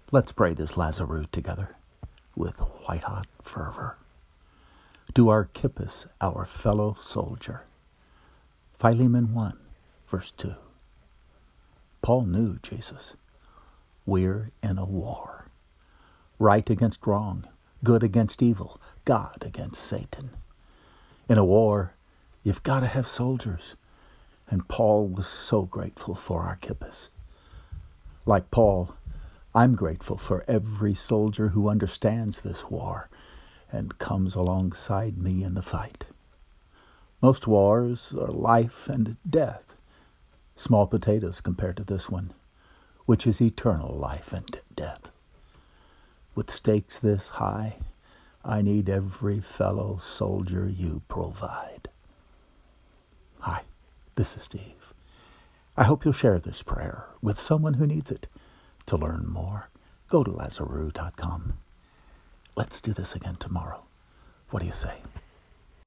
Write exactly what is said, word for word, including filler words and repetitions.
Let's pray this Lazarus together with white-hot fervor. To Archippus, our fellow soldier. Philemon one, verse two. Paul knew Jesus. We're in a war. Right against wrong, good against evil, God against Satan. In a war, you've got to have soldiers. And Paul was so grateful for Archippus. Like Paul, I'm grateful for every soldier who understands this war and comes alongside me in the fight. Most wars are life and death, small potatoes compared to this one, which is eternal life and death. With stakes this high, I need every fellow soldier you provide. Hi, this is Steve. I hope you'll share this prayer with someone who needs it. To learn more, go to Lazarus dot com. Let's do this again tomorrow. What do you say?